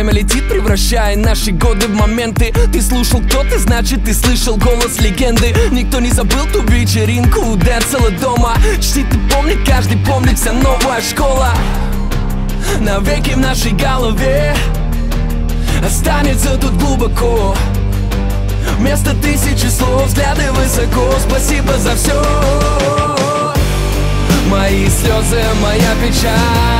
время летит, превращая наши годы в моменты. Ты слушал, кто ты, значит ты слышал голос легенды. Никто не забыл ту вечеринку у Децела дома. Чти ты помнит, каждый помнит, вся новая школа навеки в нашей голове останется тут глубоко. Вместо тысячи слов, взгляды высоко. Спасибо за все. Мои слезы, моя печаль,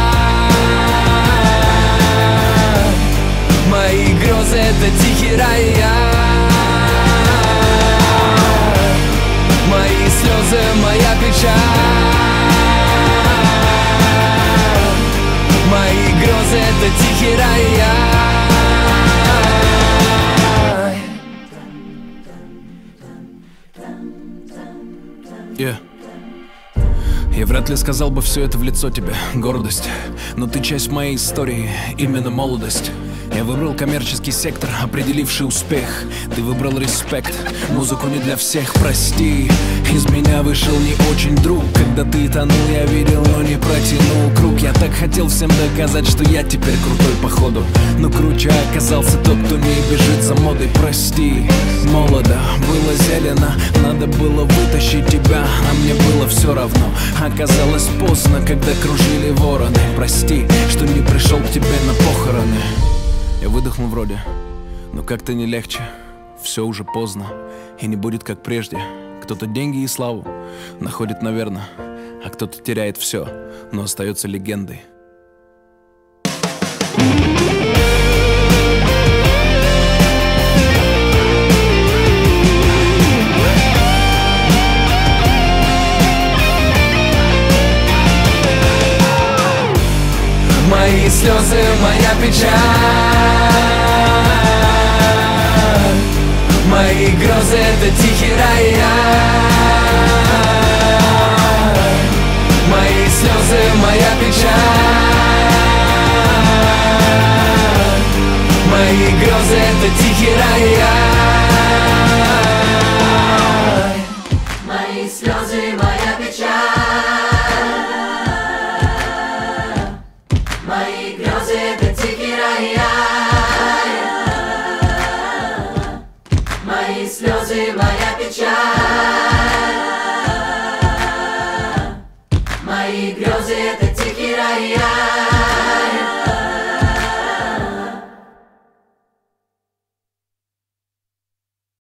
мои грезы — это тихий рай. Мои слезы, моя печаль, мои грезы — это тихий рай. Я вряд ли сказал бы все это в лицо тебе, гордость. Но ты часть моей истории, именно молодость. Я выбрал коммерческий сектор, определивший успех. Ты выбрал респект, музыку не для всех, прости. Из меня вышел не очень друг. Когда ты тонул, я видел, но не протянул круг. Я так хотел всем доказать, что я теперь крутой походу. Но круче оказался тот, кто не бежит за модой, прости. Молодо, было зелено, надо было вытащить тебя, а мне было все равно. Оказалось поздно, когда кружили вороны. Прости, что не пришел к тебе на похороны. Я выдохнул вроде, но как-то не легче. Все уже поздно, и не будет как прежде. Кто-то деньги и славу находит, наверное, а кто-то теряет все, но остается легендой. Мои слезы, моя печаль, мои грезы — это тихий рай. Мои слезы, моя печаль, мои грезы — это тихий рай. Мои слезы, моя печаль, мои грезы — это тихий рай. Мои слезы, моя печаль,